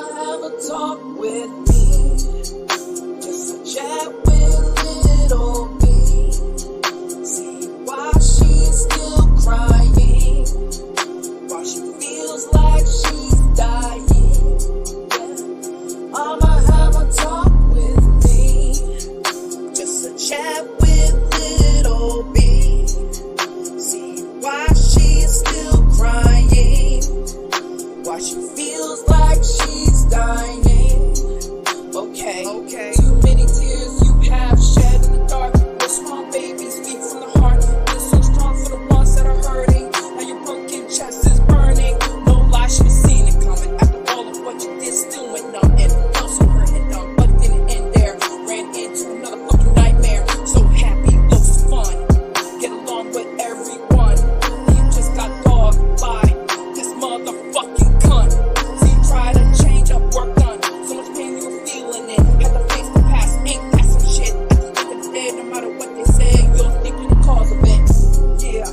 have a talk with me. Just a chat with little B. See why she's still crying. Why she feels like she's dying. Yeah. I'ma have a talk with me. Just a chat with little B. See why she's still crying. Why she feels like she's dying. Okay. Too many tears you have shed in the dark. Your small babies speak from the heart. You're so strong for the ones that are hurting. Now your broken chest is burning. No lie, she was seeing it coming. After all of what you did, still went numb. And also hurt and dumb, but it didn't end there. Ran into another fucking nightmare. So happy, looks fun. Get along with everyone. You just got dogged by this motherfucking cunt. So you try to change up, work done. So much pain you were feeling it. Had to face the past, ain't that some shit? At the end of the day, no matter what they say, you'll think you're the cause of it. Yeah.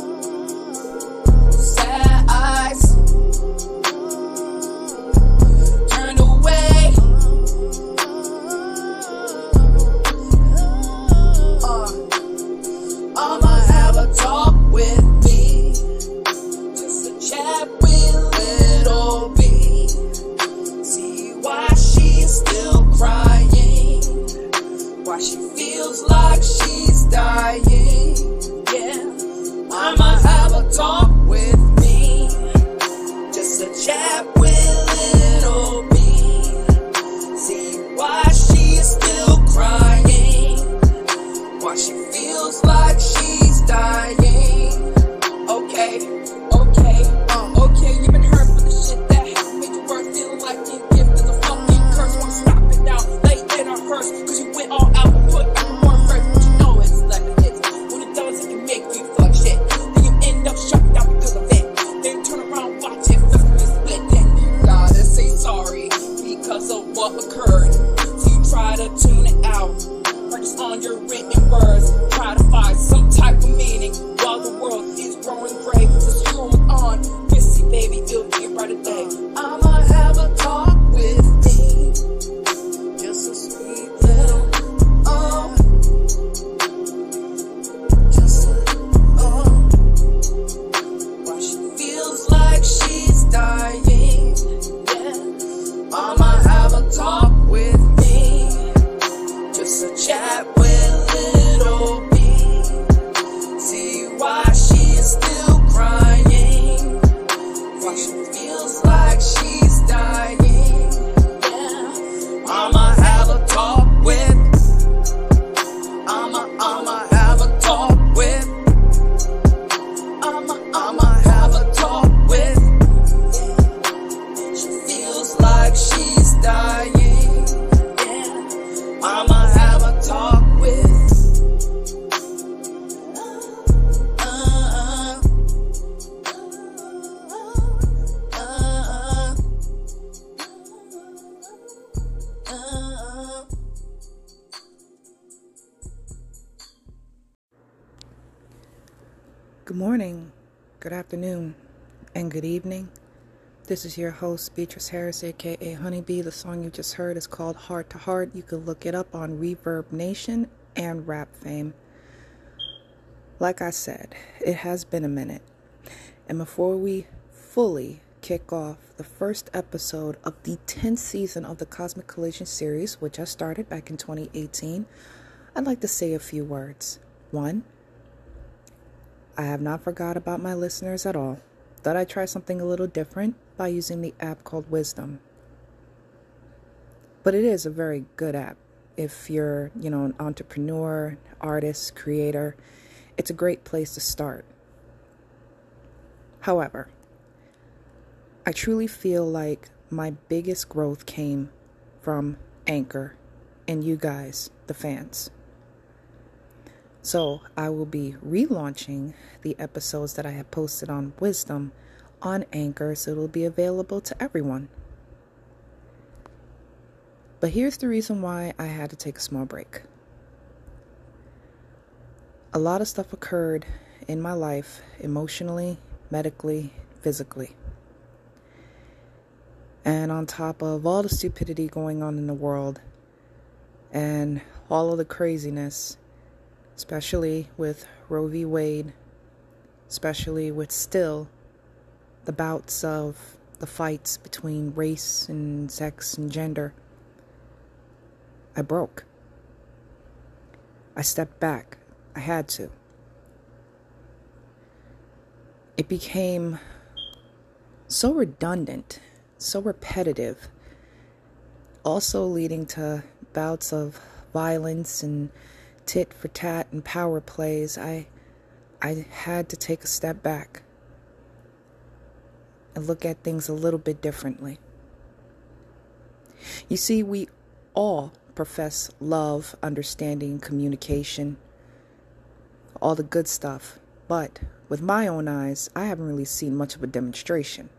Sad eyes turn away. I'ma have a talk with me. Just a chat with little B. See why she's still crying. Why she feels like she's dying. Yeah. I'ma have a talk with me. Just a chat with little B. See why she's still crying. Why she feels like she's dying. Okay, you've been hurt for the shit that happened. Made you work, feeling like you gift is a fucking curse. Wanna stop it now, lay in a hearse. Cause you went all out and put out more first. But you know it's like it hits. When it does, it can make you feel like shit. Then you end up shut down because of it. Then turn around, watch it, flip and split. Then you gotta say sorry because of what occurred. So you try to tune it out. Practice on your written words. Try to find some type of meaning while the world is growing gray. Just going on. Missy, baby, it'll be a brighter day. I'ma have a talk with me. Just a sweet little just a why she feels like she's dying. Yeah. I'ma have a talk with me. Just a chat with little B. See why she is still crying. Why she feels like she's dying. Yeah. I'ma have a talk with. I'ma have a talk with. I'ma have a talk with. She feels like she's dying. Yeah. I'ma have a talk with. Good morning, good afternoon, and good evening. This is your host, Beatrice Harris, aka Honeybee. The song you just heard is called Heart to Heart. You can look it up on Reverb Nation and Rap Fame. Like I said, it has been a minute. And before we fully kick off the first episode of the 10th season of the Cosmic Collision series, which I started back in 2018, I'd like to say a few words. 1, I have not forgot about my listeners at all. Thought I'd try something a little different by using the app called Wisdom. But it is a very good app. If you're, an entrepreneur, artist, creator, it's a great place to start. However, I truly feel like my biggest growth came from Anchor and you guys, the fans. So I will be relaunching the episodes that I have posted on Wisdom on Anchor, so it'll be available to everyone. But here's the reason why I had to take a small break. A lot of stuff occurred in my life, emotionally, medically, physically. And on top of all the stupidity going on in the world and all of the craziness, especially with Roe v. Wade, especially with still the bouts of the fights between race and sex and gender, I broke. I stepped back. I had to. It became so redundant, so repetitive, also leading to bouts of violence and tit for tat and power plays. I had to take a step back and look at things a little bit differently. You see, we all profess love, understanding, communication, all the good stuff, but with my own eyes, I haven't really seen much of a demonstration.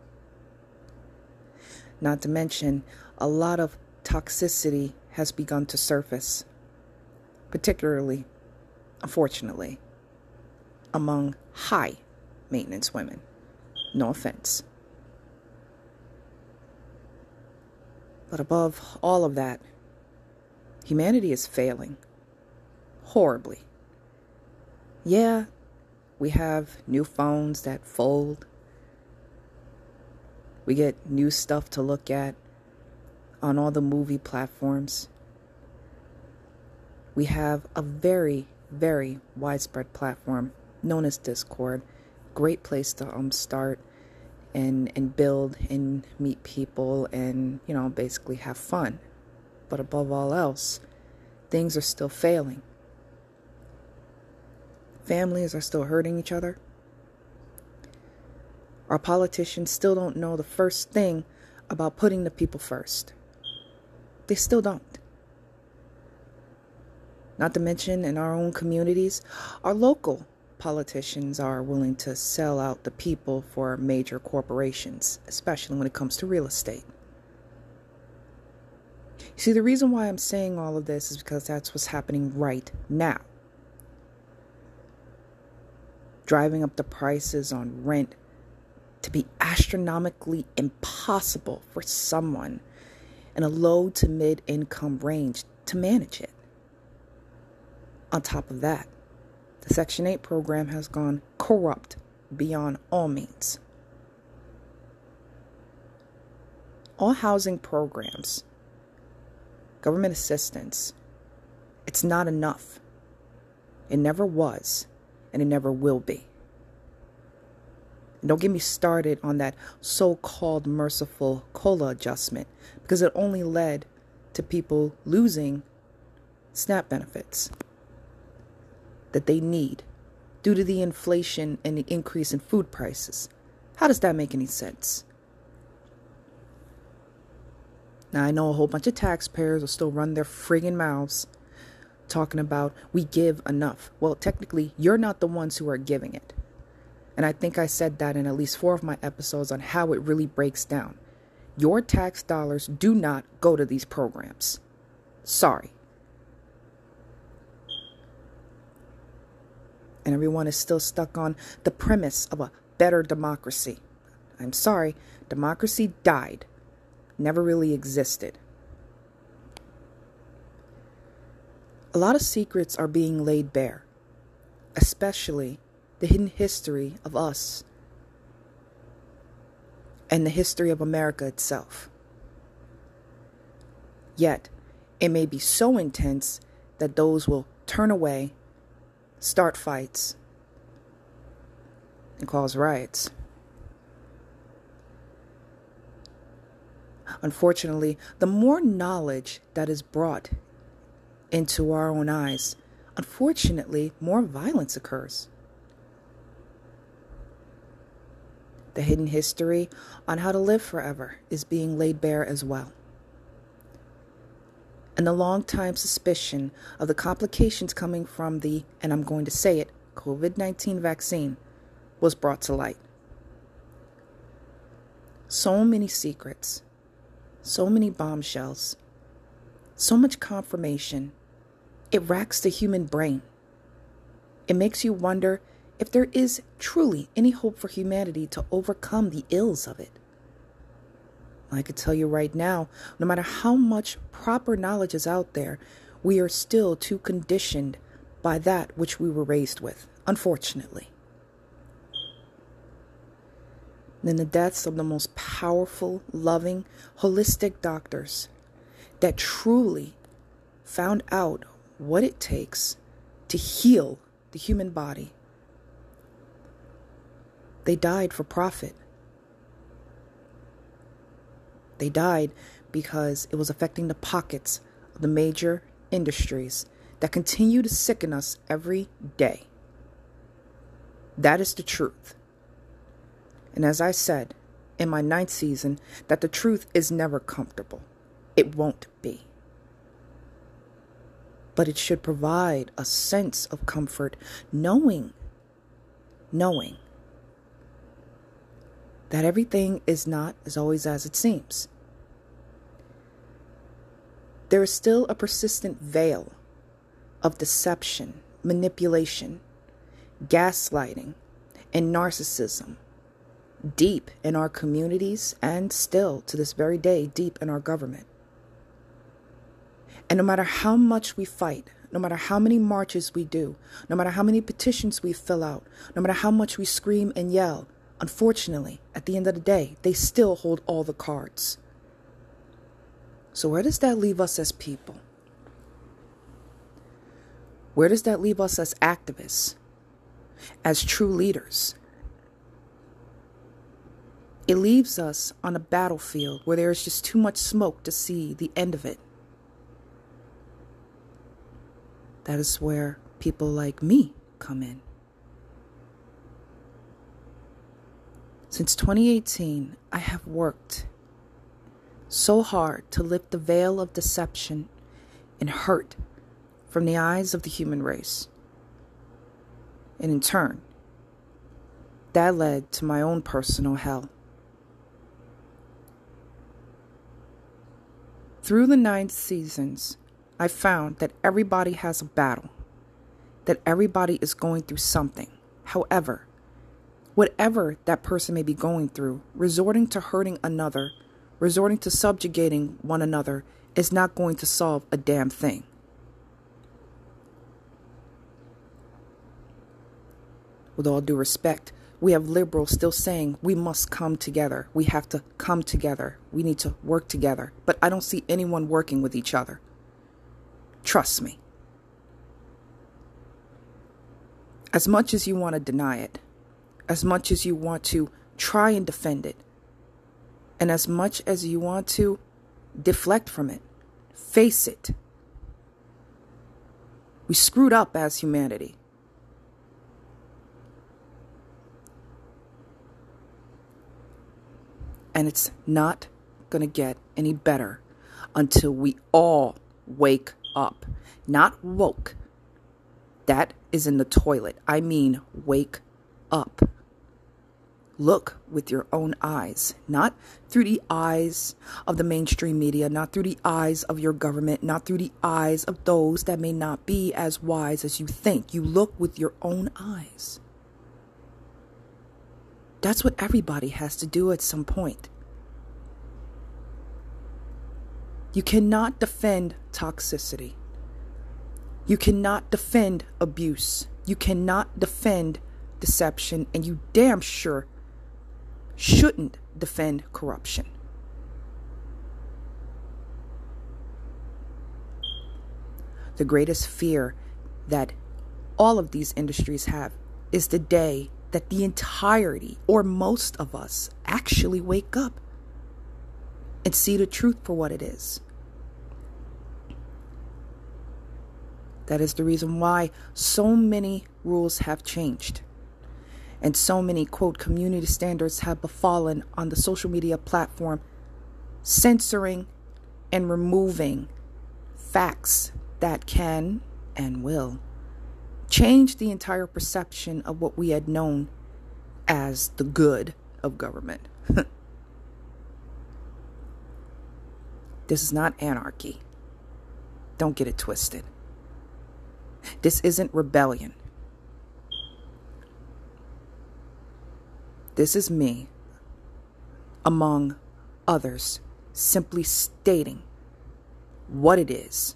Not to mention, a lot of toxicity has begun to surface, particularly, unfortunately, among high maintenance women. No offense. But above all of that, humanity is failing horribly. Yeah, we have new phones that fold. We get new stuff to look at on all the movie platforms. We have a very, very widespread platform known as Discord. Great place to start and build and meet people and, basically have fun. But above all else, things are still failing. Families are still hurting each other. Our politicians still don't know the first thing about putting the people first. They still don't. Not to mention, in our own communities, our local politicians are willing to sell out the people for major corporations, especially when it comes to real estate. You see, the reason why I'm saying all of this is because that's what's happening right now. Driving up the prices on rent to be astronomically impossible for someone in a low to mid income range to manage it. On top of that, the Section 8 program has gone corrupt beyond all means. All housing programs, government assistance, it's not enough. It never was, and it never will be. And don't get me started on that so-called merciful COLA adjustment, because it only led to people losing SNAP benefits that they need due to the inflation and the increase in food prices. How does that make any sense? Now, I know a whole bunch of taxpayers will still run their friggin' mouths talking about we give enough. Well, technically, you're not the ones who are giving it. And I think I said that in at least 4 of my episodes on how it really breaks down. Your tax dollars do not go to these programs. Sorry. And everyone is still stuck on the premise of a better democracy. I'm sorry, democracy died. Never really existed. A lot of secrets are being laid bare, especially the hidden history of us and the history of America itself. Yet, it may be so intense that those will turn away, start fights, and cause riots. Unfortunately, the more knowledge that is brought into our own eyes, unfortunately, more violence occurs. The hidden history on how to live forever is being laid bare as well. And the long-time suspicion of the complications coming from the, and I'm going to say it, COVID-19 vaccine was brought to light. So many secrets, so many bombshells, so much confirmation. It racks the human brain. It makes you wonder if there is truly any hope for humanity to overcome the ills of it. I could tell you right now, no matter how much proper knowledge is out there, we are still too conditioned by that which we were raised with, unfortunately. Then the deaths of the most powerful, loving, holistic doctors that truly found out what it takes to heal the human body. They died for profit. They died because it was affecting the pockets of the major industries that continue to sicken us every day. That is the truth. And as I said in my 9th season, that the truth is never comfortable. It won't be. But it should provide a sense of comfort, knowing that everything is not as always as it seems. There is still a persistent veil of deception, manipulation, gaslighting, and narcissism deep in our communities and still to this very day deep in our government. And no matter how much we fight, no matter how many marches we do, no matter how many petitions we fill out, no matter how much we scream and yell, unfortunately, at the end of the day, they still hold all the cards. So where does that leave us as people? Where does that leave us as activists, as true leaders? It leaves us on a battlefield where there is just too much smoke to see the end of it. That is where people like me come in. Since 2018, I have worked so hard to lift the veil of deception and hurt from the eyes of the human race. And in turn, that led to my own personal hell. Through the 9 seasons, I found that everybody has a battle, that everybody is going through something. However, whatever that person may be going through, resorting to hurting another, resorting to subjugating one another is not going to solve a damn thing. With all due respect, we have liberals still saying we must come together. We have to come together. We need to work together. But I don't see anyone working with each other. Trust me. As much as you want to deny it, as much as you want to try and defend it, and as much as you want to deflect from it, face it. We screwed up as humanity. And it's not going to get any better until we all wake up. Not woke. That is in the toilet. I mean, wake up. Look with your own eyes, not through the eyes of the mainstream media, not through the eyes of your government, not through the eyes of those that may not be as wise as you think. You look with your own eyes. That's what everybody has to do at some point. You cannot defend toxicity. You cannot defend abuse. You cannot defend deception, and you damn sure shouldn't defend corruption. The greatest fear that all of these industries have is the day that the entirety, or most of us, actually wake up and see the truth for what it is. That is the reason why so many rules have changed. And so many, quote, community standards have befallen on the social media platform, censoring and removing facts that can and will change the entire perception of what we had known as the good of government. This is not anarchy. Don't get it twisted. This isn't rebellion. This is me among others, simply stating what it is.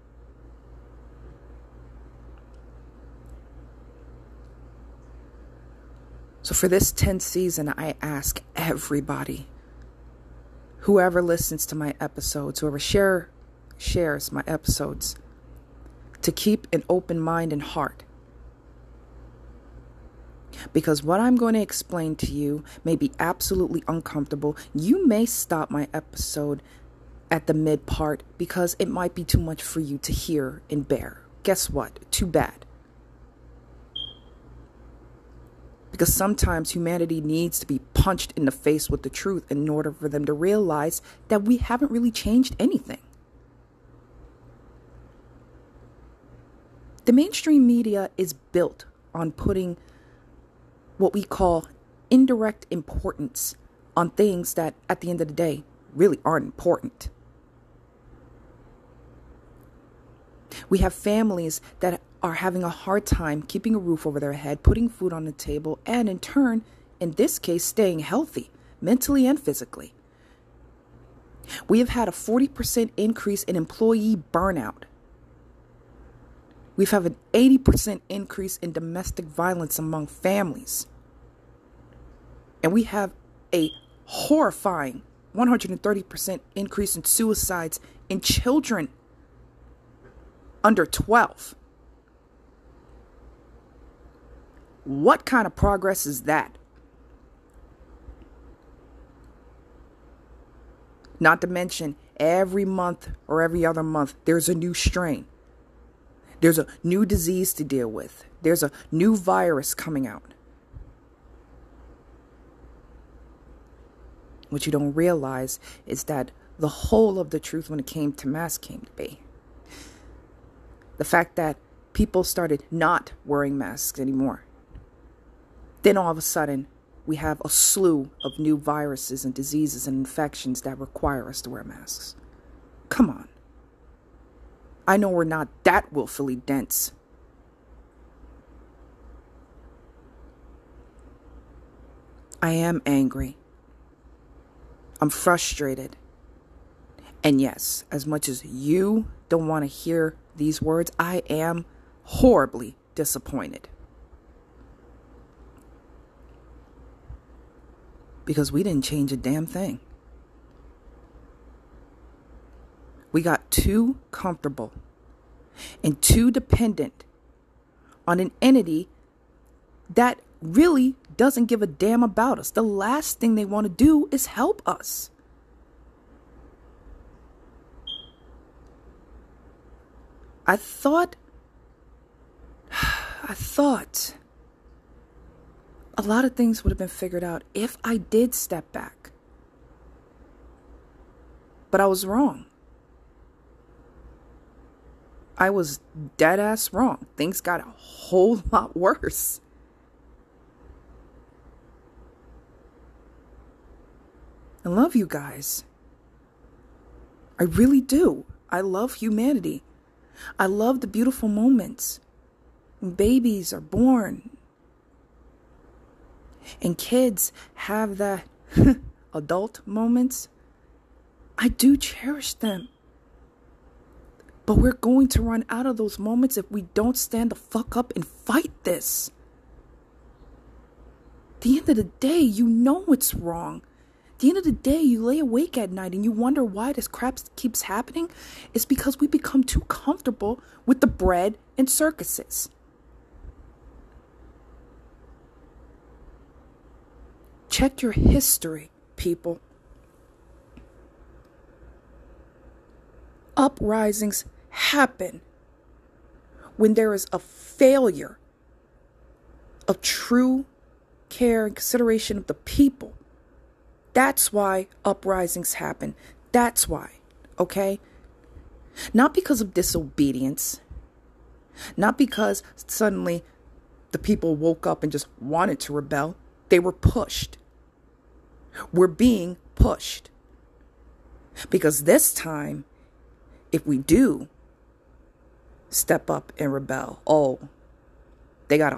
So for this 10th season, I ask everybody, whoever listens to my episodes, whoever shares my episodes, to keep an open mind and heart. Because what I'm going to explain to you may be absolutely uncomfortable. You may stop my episode at the mid part because it might be too much for you to hear and bear. Guess what? Too bad. Because sometimes humanity needs to be punched in the face with the truth in order for them to realize that we haven't really changed anything. The mainstream media is built on putting what we call indirect importance on things that, at the end of the day, really aren't important. We have families that are having a hard time keeping a roof over their head, putting food on the table, and in turn, in this case, staying healthy, mentally and physically. We have had a 40% increase in employee burnout. We've had an 80% increase in domestic violence among families. And we have a horrifying 130% increase in suicides in children under 12. What kind of progress is that? Not to mention, every month or every other month, there's a new strain. There's a new disease to deal with. There's a new virus coming out. What you don't realize is that the whole of the truth when it came to masks came to be. The fact that people started not wearing masks anymore. Then all of a sudden, we have a slew of new viruses and diseases and infections that require us to wear masks. Come on. I know we're not that willfully dense. I am angry. I'm frustrated. And yes, as much as you don't want to hear these words, I am horribly disappointed. Because we didn't change a damn thing. We got too comfortable and too dependent on an entity that really doesn't give a damn about us. The last thing they want to do is help us. I thought a lot of things would have been figured out if I did step back. But I was wrong. I was dead ass wrong. Things got a whole lot worse. I love you guys. I really do. I love humanity. I love the beautiful moments when babies are born and kids have the adult moments. I do cherish them. But we're going to run out of those moments if we don't stand the fuck up and fight this. At the end of the day, you know it's wrong. At the end of the day, you lay awake at night and you wonder why this crap keeps happening. It's because we become too comfortable with the bread and circuses. Check your history, people. Uprisings happen when there is a failure of true care and consideration of the people. That's why uprisings happen. That's why, okay? Not because of disobedience. Not because suddenly the people woke up and just wanted to rebel. They were pushed. We're being pushed. Because this time, if we do step up and rebel, they got a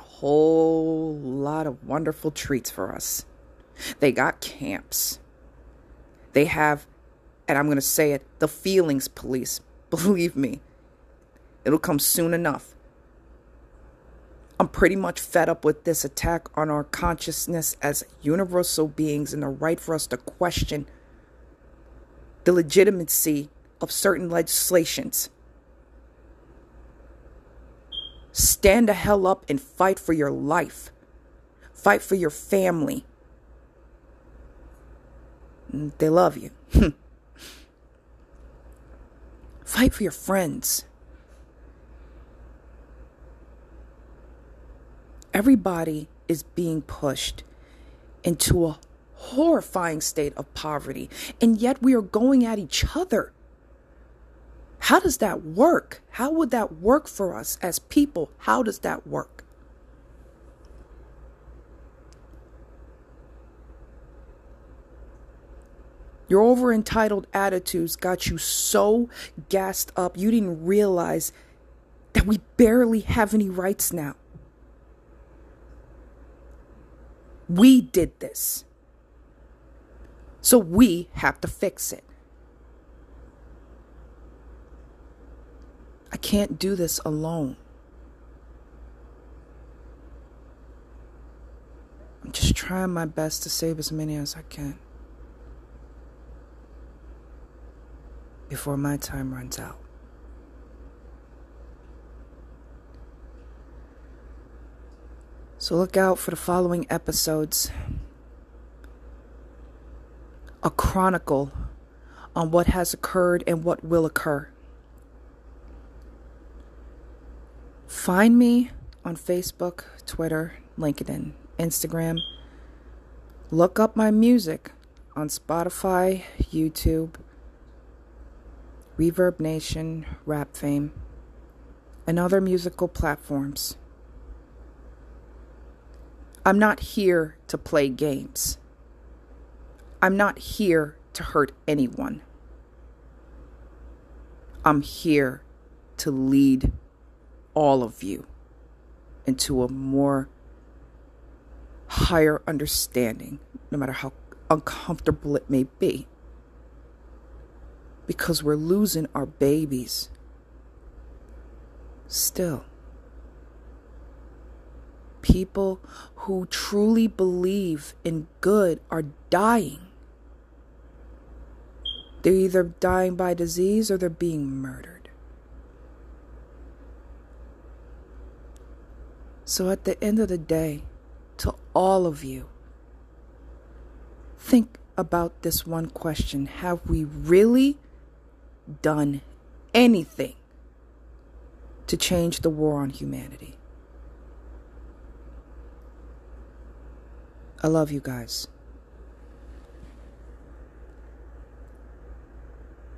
whole lot of wonderful treats for us. They got camps. They have, and I'm going to say it, the feelings police. Believe me, it'll come soon enough. I'm pretty much fed up with this attack on our consciousness as universal beings and the right for us to question the legitimacy of certain legislations. Stand the hell up and fight for your life. Fight for your family. They love you. Fight for your friends. Everybody is being pushed into a horrifying state of poverty, and yet we are going at each other. How does that work? How would that work for us as people? How does that work? Your over-entitled attitudes got you so gassed up, you didn't realize that we barely have any rights now. We did this. So we have to fix it. I can't do this alone. I'm just trying my best to save as many as I can before my time runs out. So look out for the following episodes. A chronicle on what has occurred and what will occur. Find me on Facebook, Twitter, LinkedIn, Instagram. Look up my music on Spotify, YouTube, Reverb Nation, Rap Fame, and other musical platforms. I'm not here to play games. I'm not here to hurt anyone. I'm here to lead all of you into a more higher understanding, no matter how uncomfortable it may be. Because we're losing our babies. Still. People who truly believe in good are dying. They're either dying by disease or they're being murdered. So at the end of the day, to all of you, think about this one question. Have we really done anything to change the war on humanity? I love you guys.